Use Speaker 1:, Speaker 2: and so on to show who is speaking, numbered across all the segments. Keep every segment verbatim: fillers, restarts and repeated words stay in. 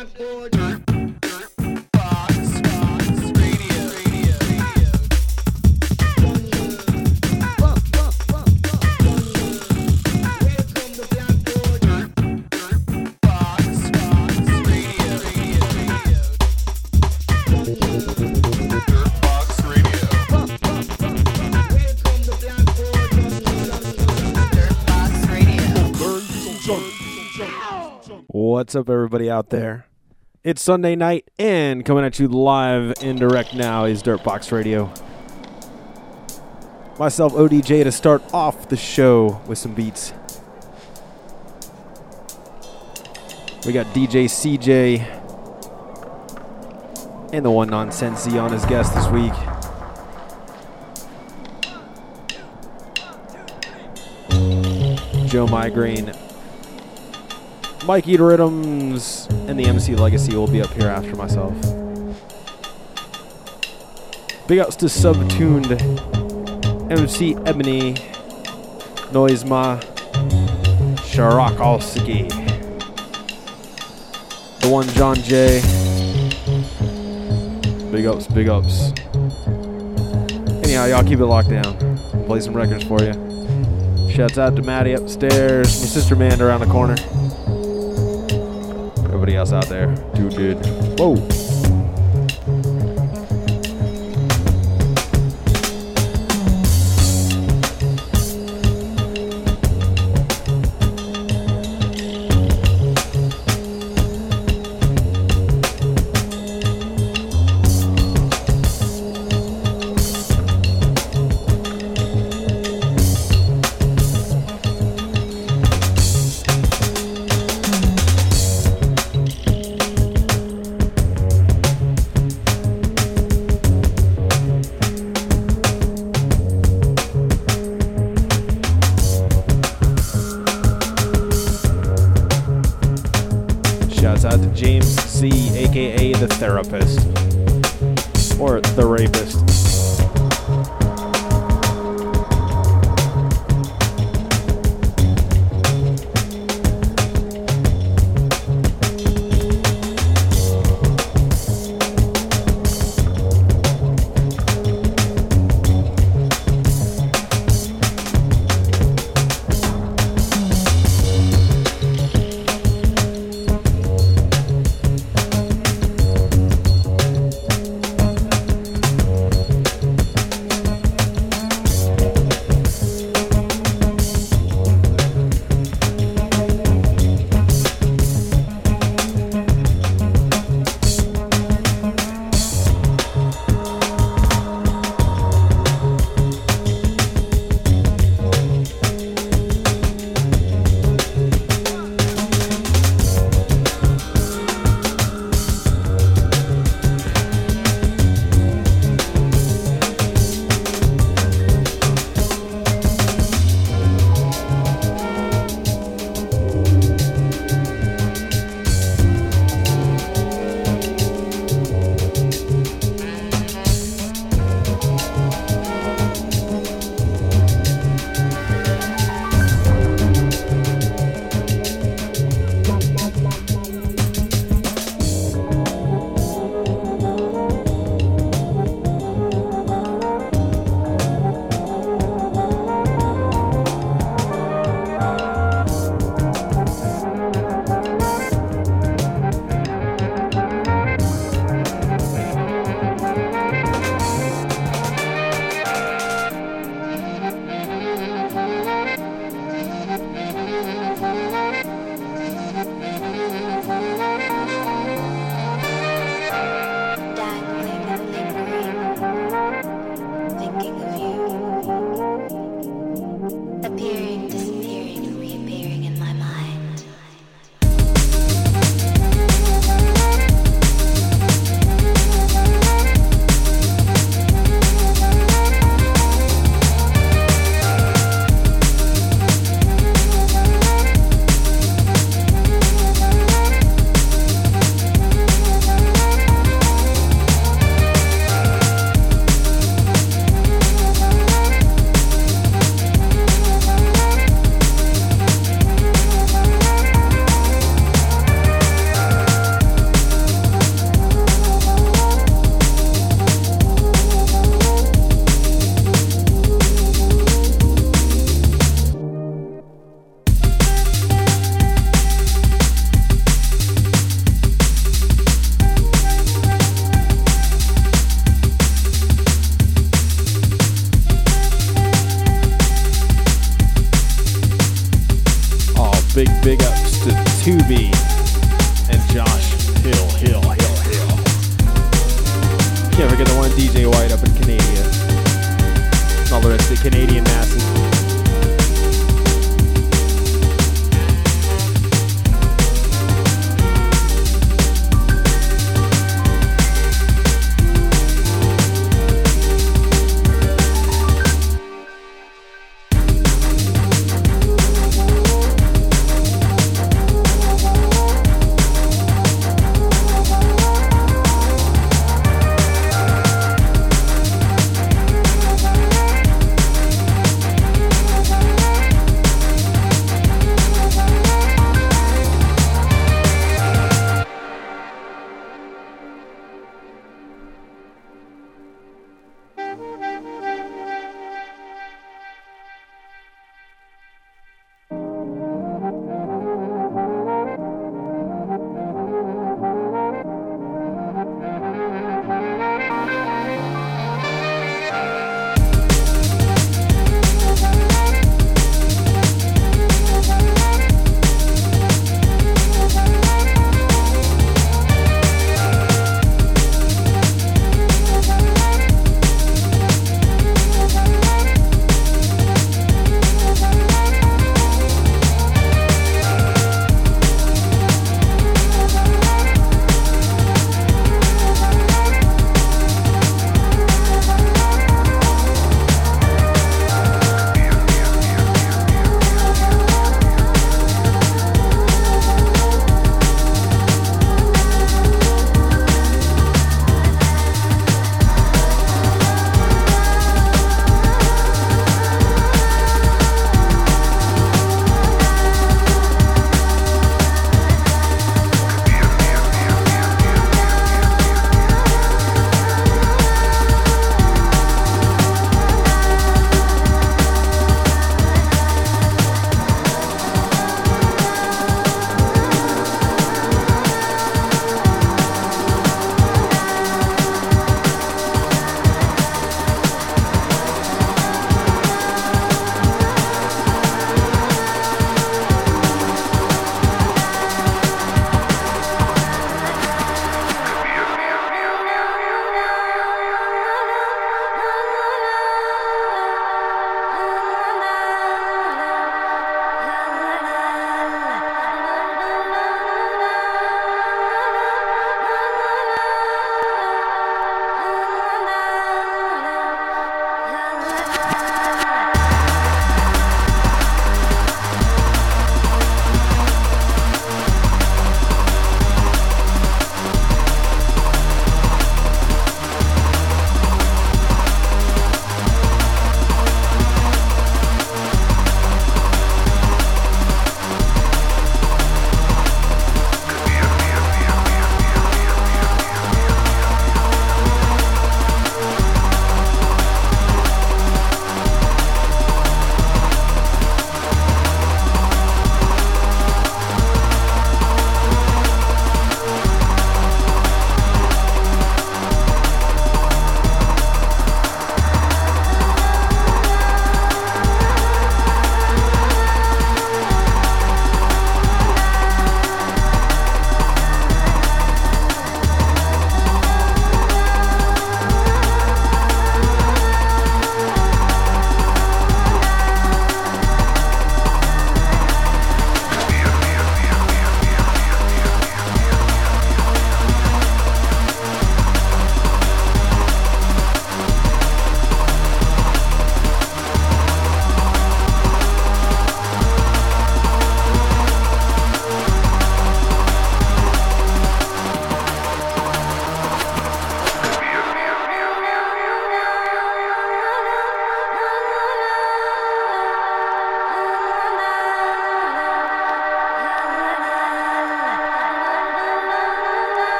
Speaker 1: What's up, everybody out there? It's Sunday night, and coming at you live and direct now is Dirtbox Radio. Myself, O D J, to start off the show with some beats. We got D J C J and the one Nonsense on as guest this week. Joe Migraine, Mike Eater Rhythms, and the M C Legacy will be up here after myself. Big ups to Subtuned, M C Ebony, Noisema, Sharakolski, the one John J. Big ups, big ups. Anyhow, y'all keep it locked down. I'll play some records for you. Shouts out to Maddie upstairs, my sister man around the corner. Everybody else out there, dude, dude. Whoa. Therapist or the rapist. Big ups to Tubi and Josh Hill, Hill, Hill, Hill. Can't forget the one D J White up in Canada. And all the rest of the Canadian masses.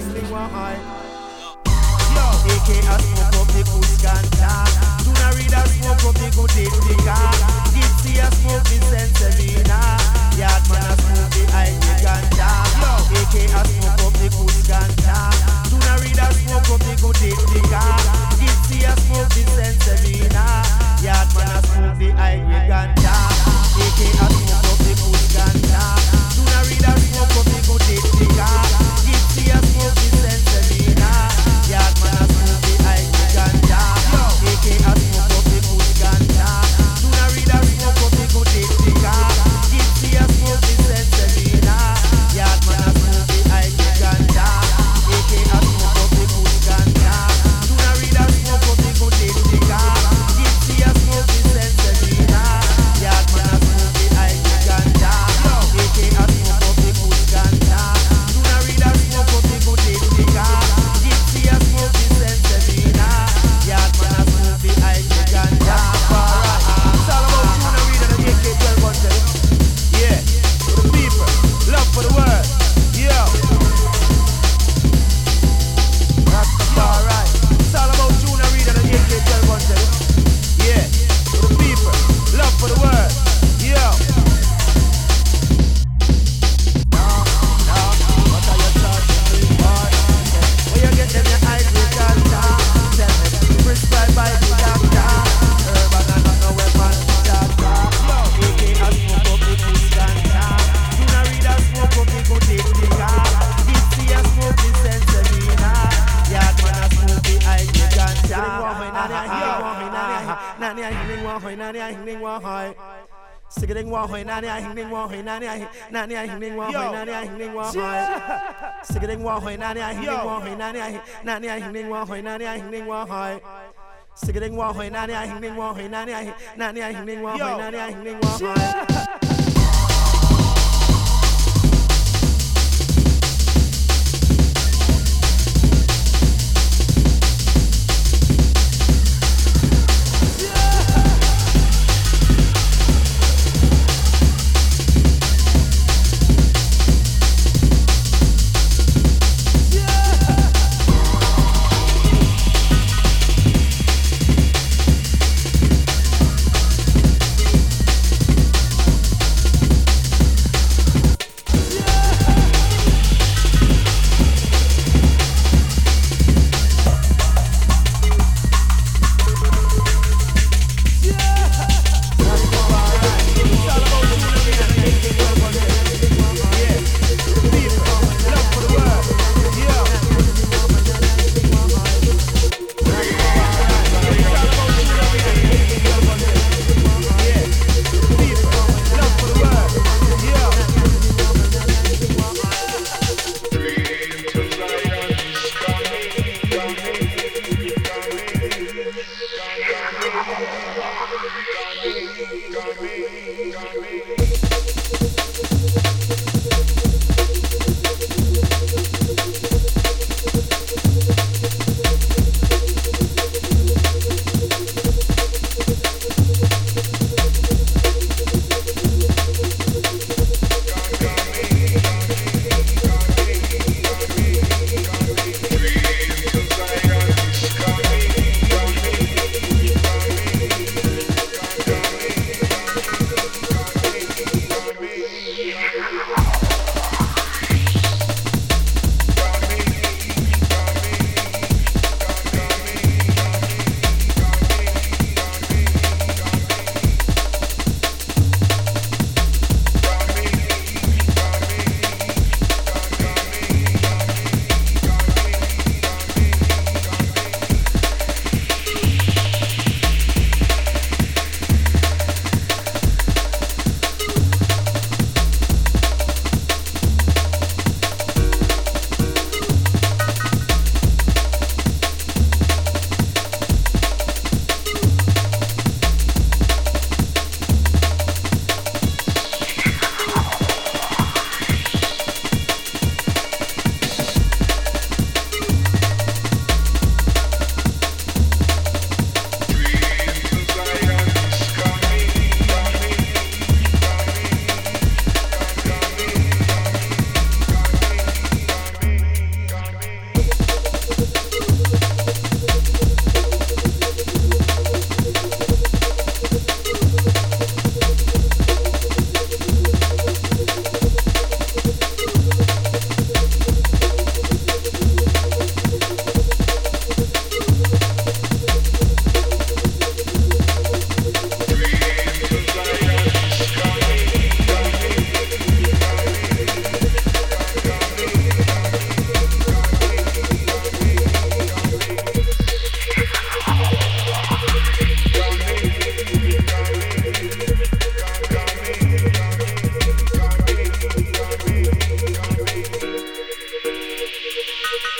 Speaker 2: hingling one high. Yo, A K a smoke up the good ganja. Do not read a smoke up the good indica. Gipsy a smoke the Sensevina. Yard man a smoke the Ivy ganja. Yo, A K a smoke up the good ganja. Do not read a smoke up the good indica. Gipsy a smoke the Sensevina. Yard man a smoke the Ivy ganja. A K a smoke up the good ganja. Do not read a smoke up the good indica. Gipsy a smoke the Sensevina. Yard man a smoke the Ivy ganja. A K a smoke up the good ganja. Do not read a smoke up the good indica. Gipsy a smoke the Sensevina. Yard man a smoke the Ivy ganja. A K a smoke up the good ganja. Do not read a smoke up the good indica. Gipsy a smoke the Sensevina. Yard man a smoke the Ivy ganja. A K a smoke up the good ganja. Do not read a smoke up the good indica. Gipsy a smoke the Sensevina. Yard man a smoke the Ivy ganja. Alright, it's all about you and reading the A K twelve hundred. Yeah, for the people, love for the world. Yeah. Rastafari. It's all about you and reading the A K twelve hundred. Yeah, for the people, love for the world. Yeah. No, no, what are you charging me for? Where you get them your Ivy ganja? Tell me, prescribed by the doctor. Urban and not no weapon doctor. A K a smoke up the good ganja. Do not read a smoke up the good indica. Gipsy a smoke the Sensevina. Yard man a smoke the Ivy ganja. Nani a hingling one high, nani a hingling one high. Sigging one high, nani a hingling one high, nani a nani a hingling one high, nani a hingling one high. Sigging one high, nani a hingling one high, nani a nani a hingling one high, nani a hingling one high. Sigging one high, nani a hingling one high, nani a nani a hingling one high, nani a hingling one high.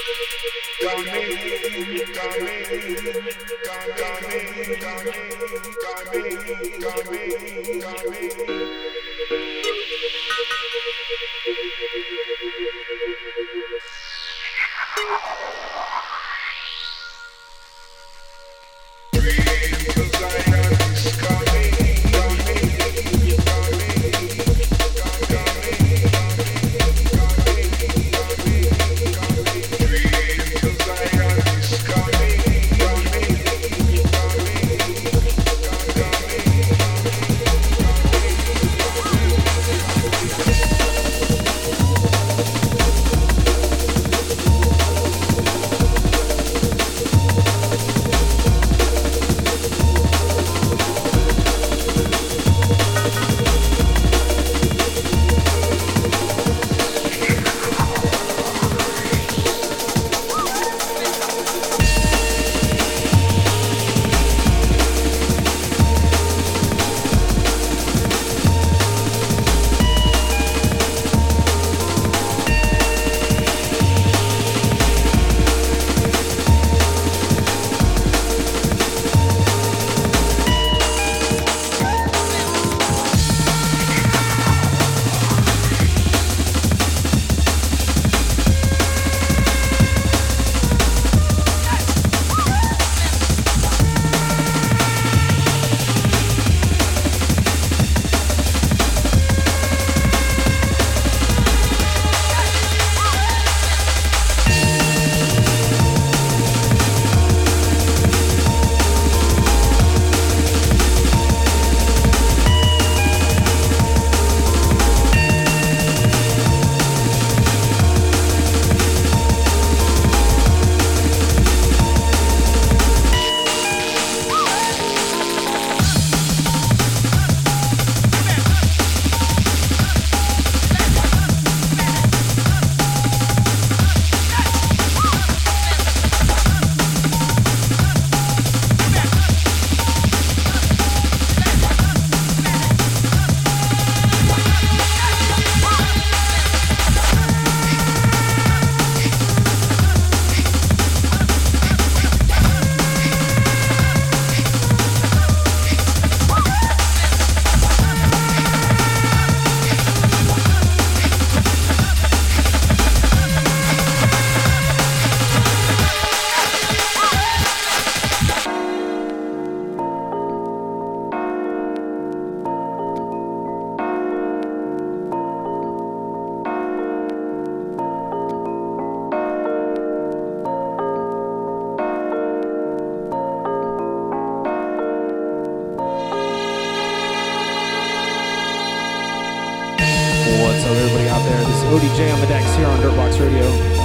Speaker 1: O D J on the decks here on Dirtbox Radio.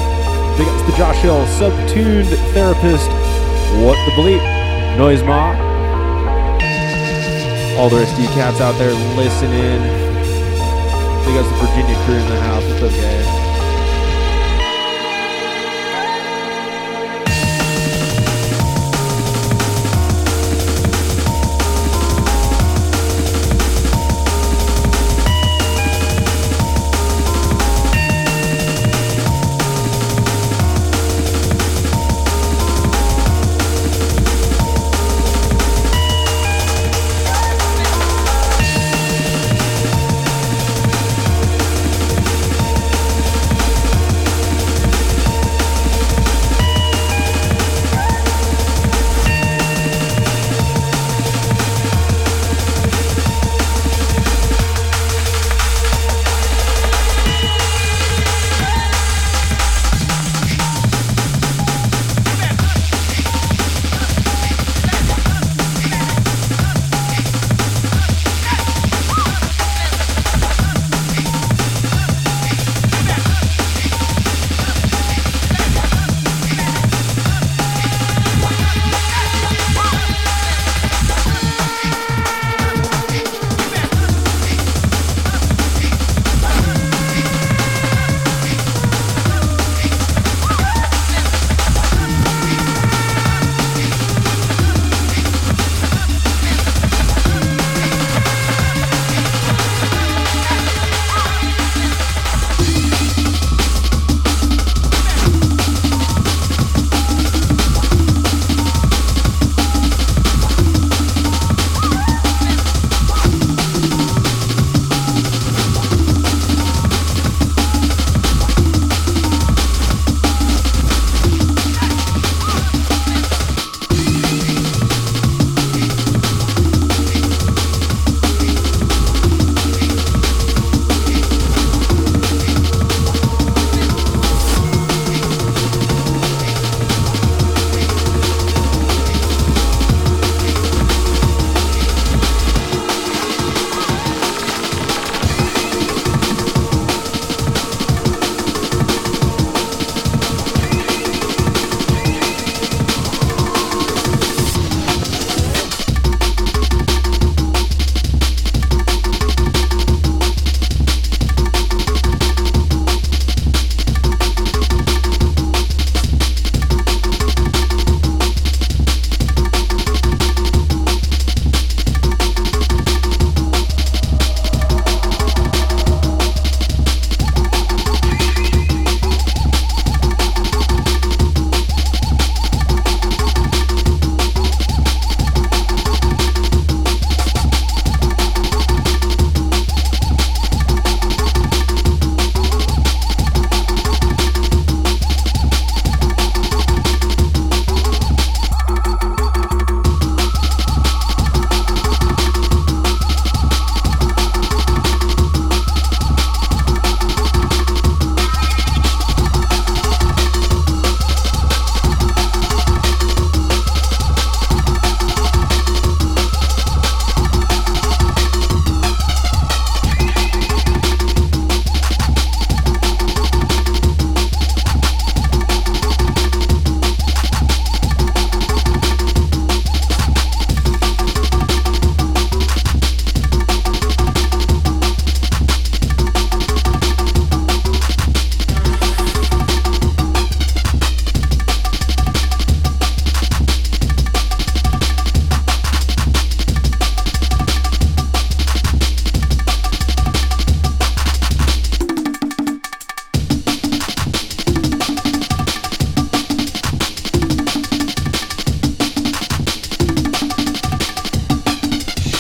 Speaker 1: Big ups to Josh Hill, Subtuned Therapist, What the Bleep, Noise Ma, all the rest of you cats out there listening. Big ups to Virginia crew in the house. What's up, guys?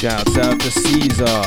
Speaker 1: Shouts out to Caesar.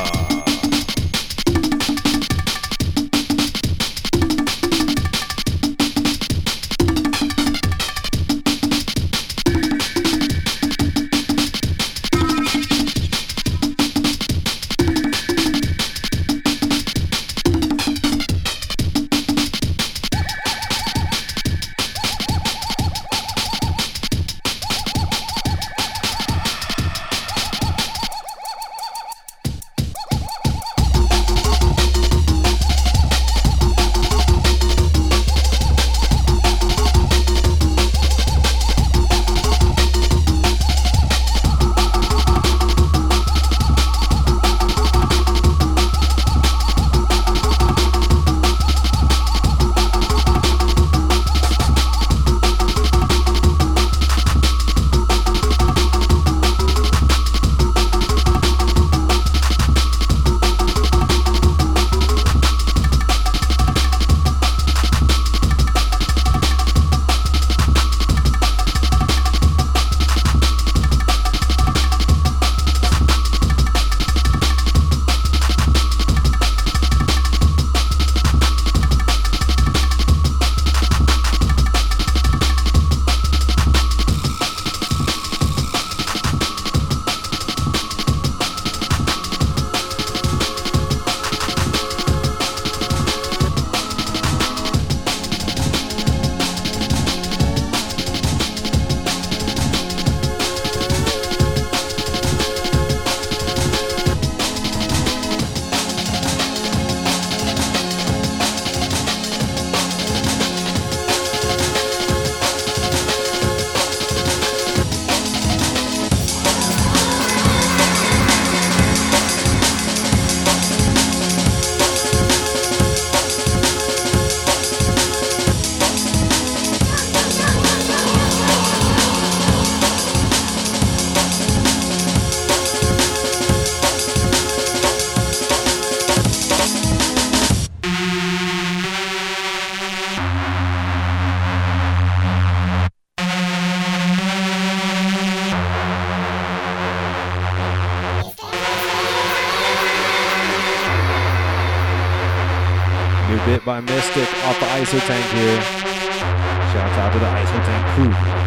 Speaker 1: Bit by Mystic off the Isotank here. Shouts out to the Isotank crew.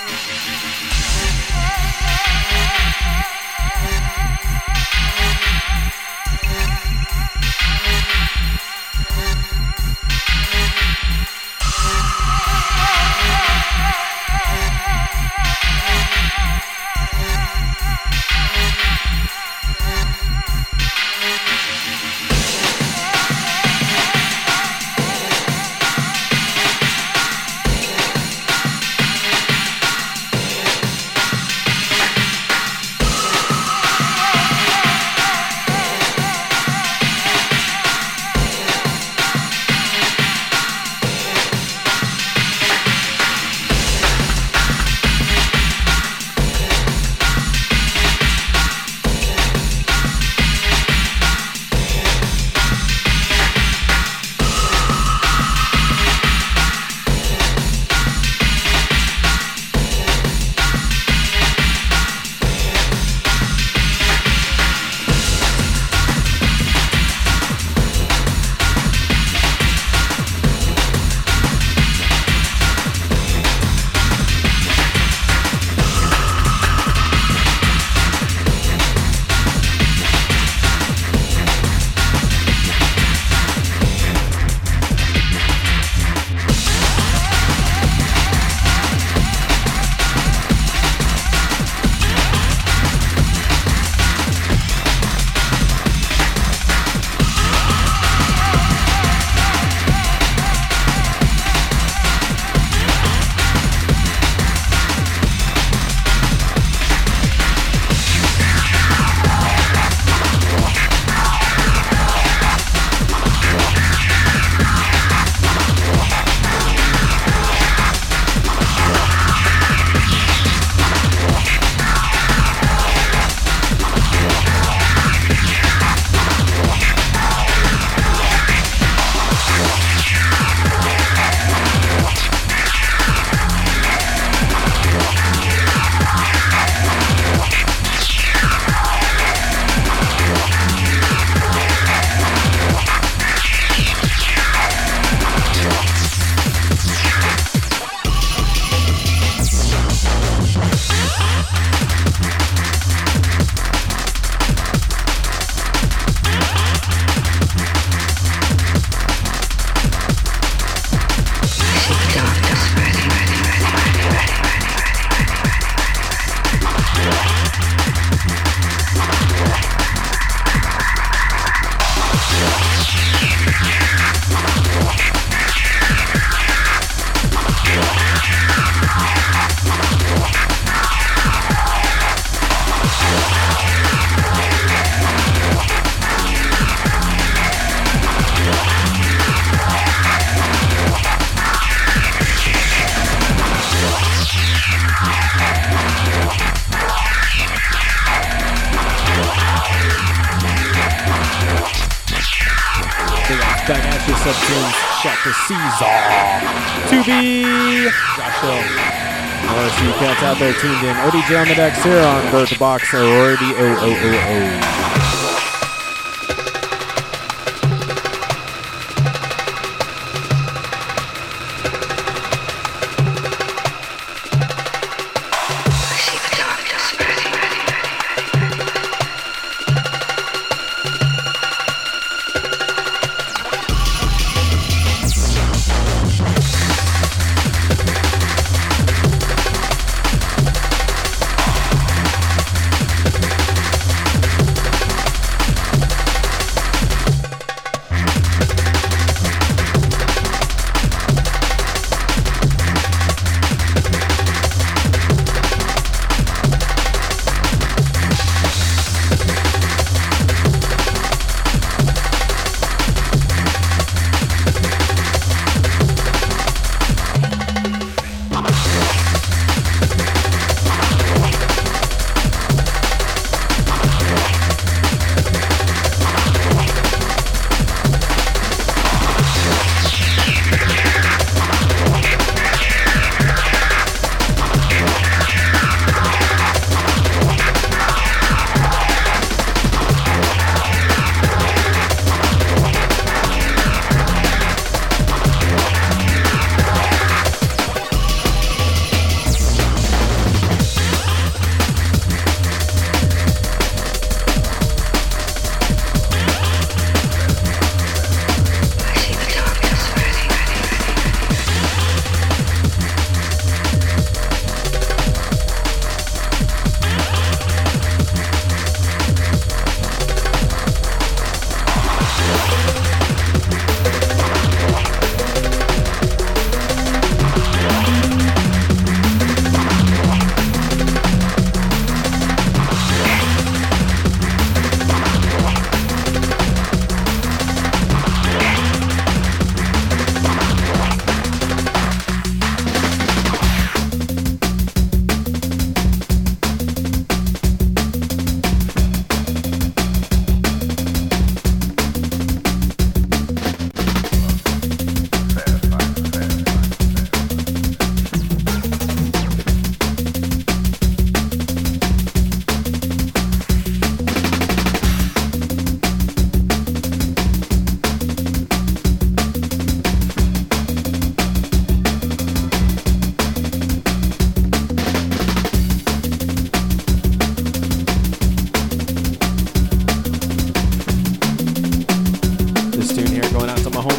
Speaker 1: Back at you, Subtunes. Shout to Caesar. two B. Josh Hill. More of you cats out there tuned in. O D J on the decks here on Bird Box Radio. Oh, oh, oh, oh.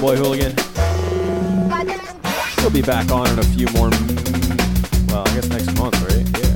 Speaker 1: boy Hooligan. He'll be back on in a few more, well, I guess next month, right? Yeah.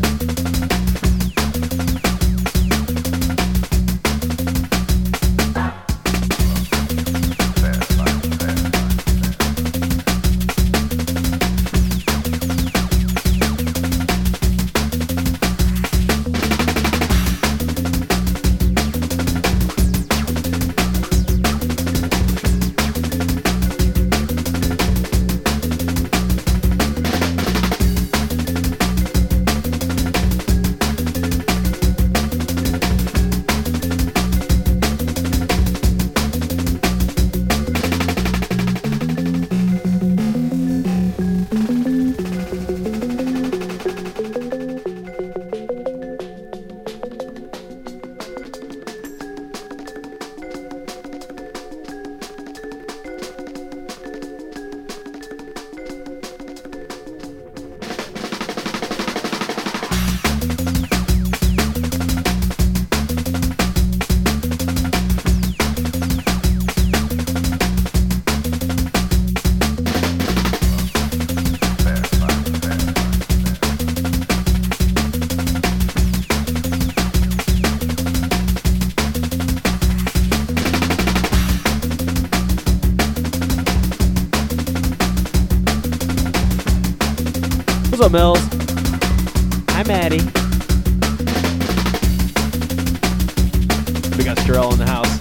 Speaker 1: What's up, Mills? Hi, Maddie. We got Strel in the house.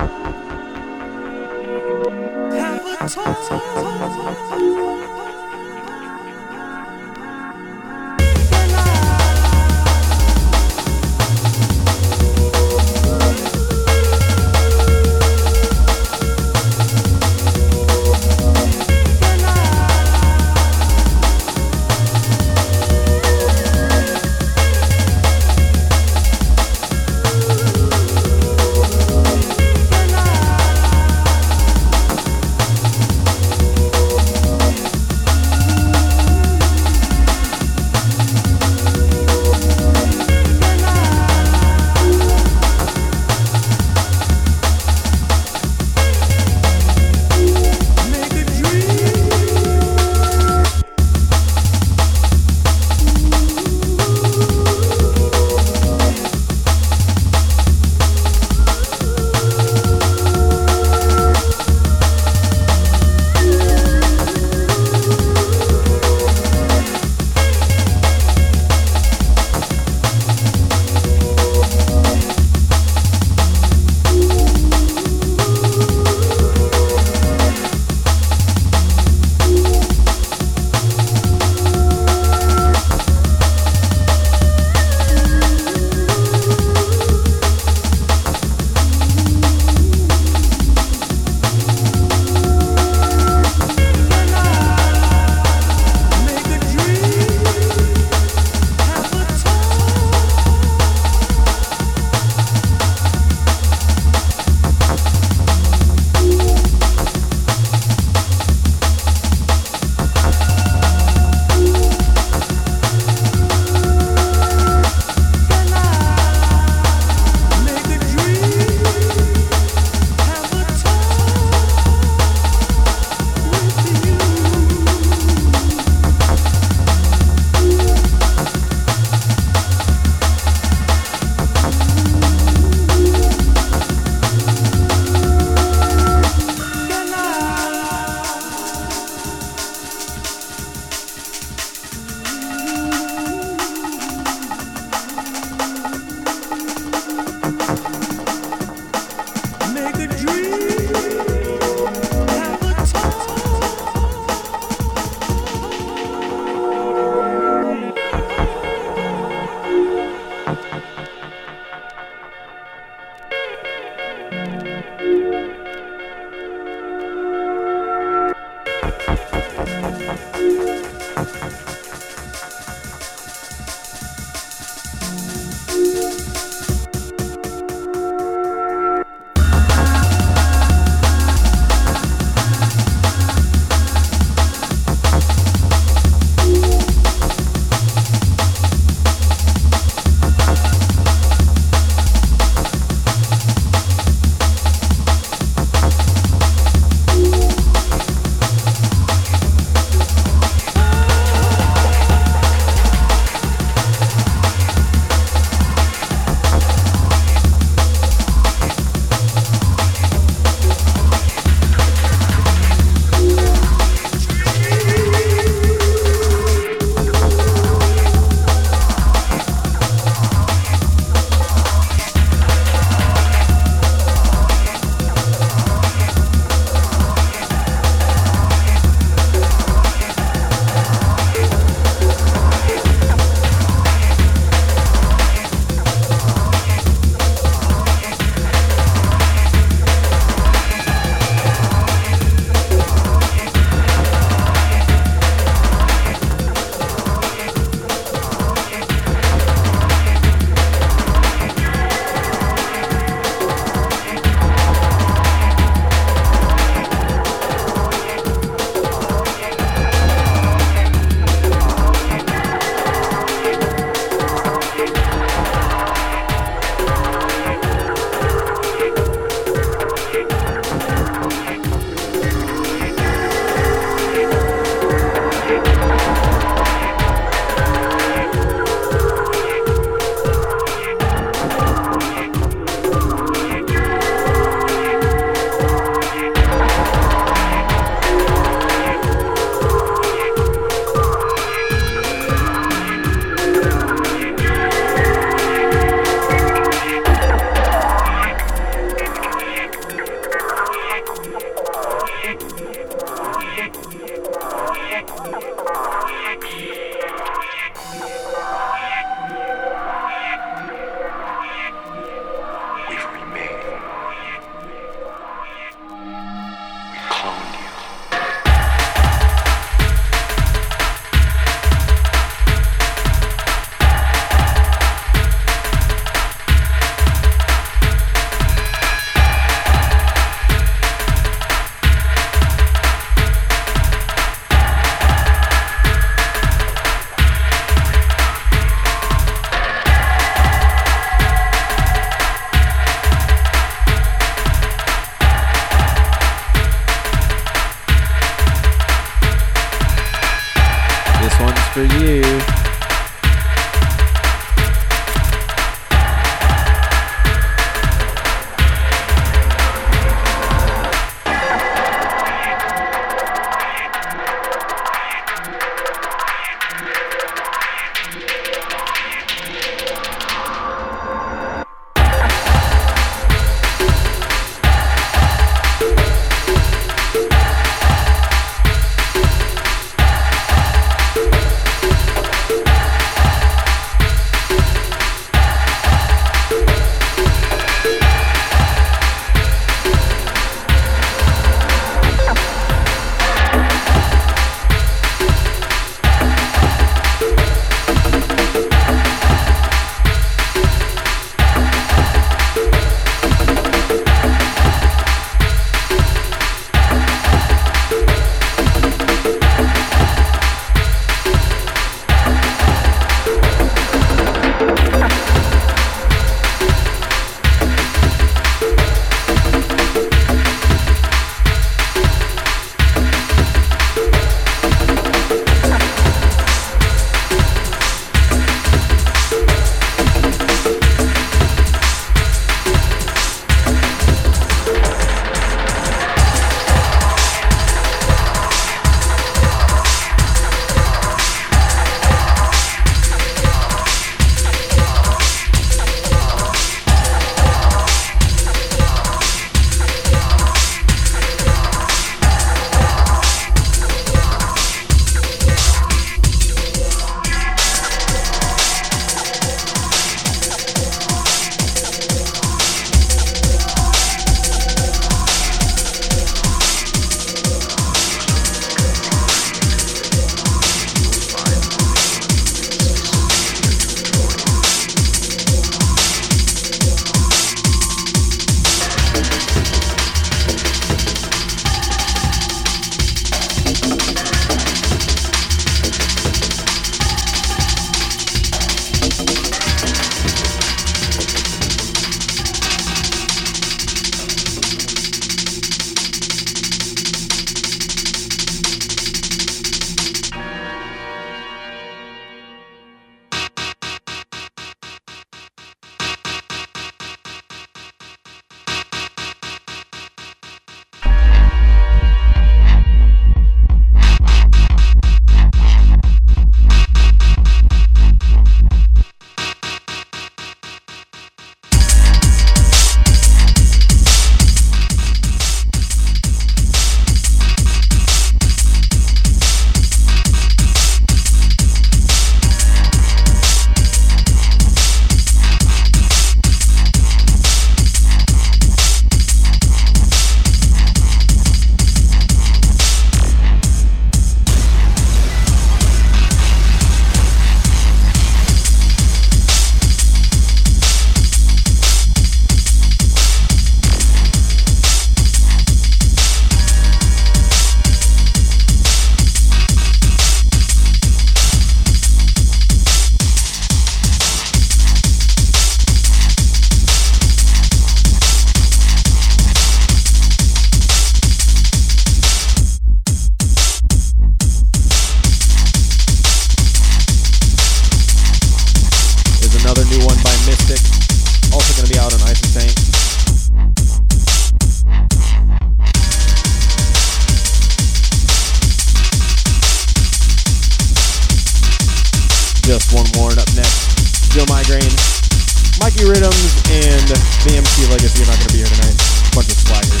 Speaker 1: Just One More. And up next, Steel Migraine, Mikey Rhythms, and B M C Legacy are not going to be here tonight. Bunch of slaggers.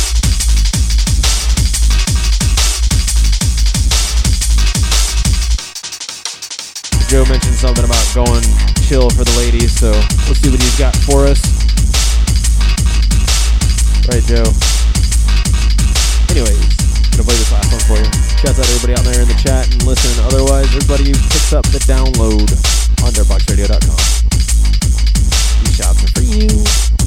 Speaker 1: Joe mentioned something about going chill for the ladies, so we'll see what he's got for us. Right, Joe? Anyways, gonna play this last one for you. Shouts out to everybody out there in the chat and listening. Otherwise, everybody who picks up the download on dirtbox radio dot com. These shouts are for you.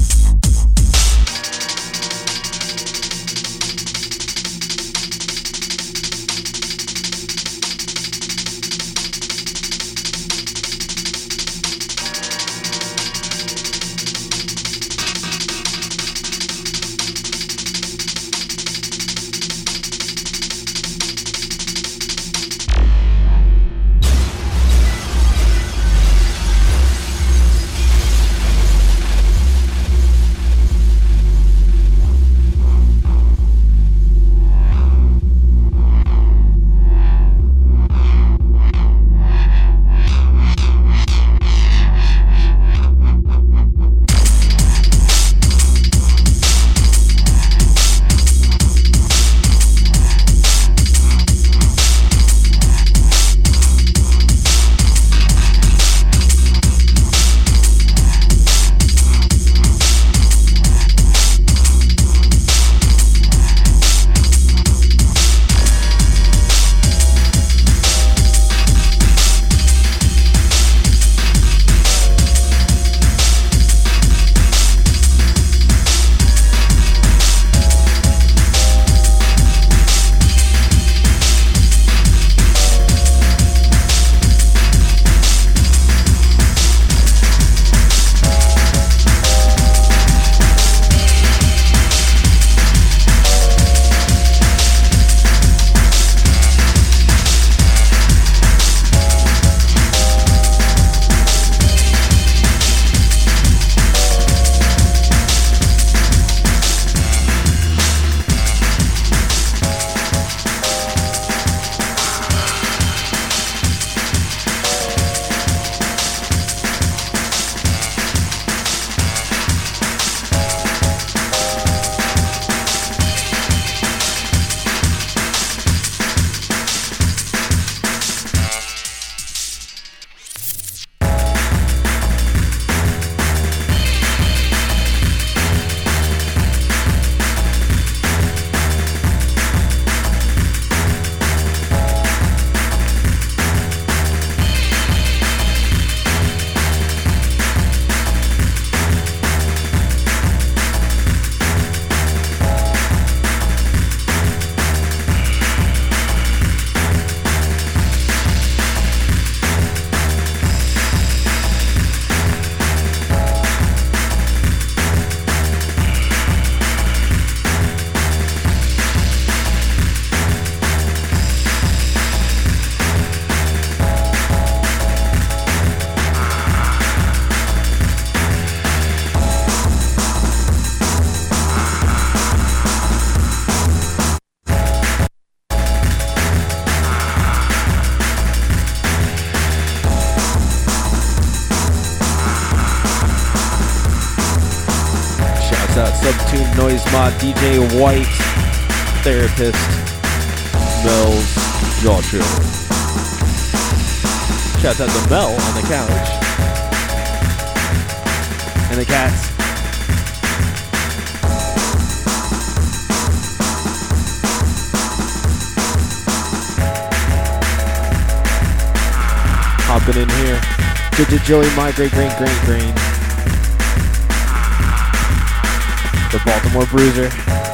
Speaker 1: Subtune Noise Mod, D J White, Therapist, Mel's Jaw Chill. Shouts out to Mel on the couch. And the cats. Hopping in here. J J Joey, my great, great, great, great. The Baltimore Bruiser.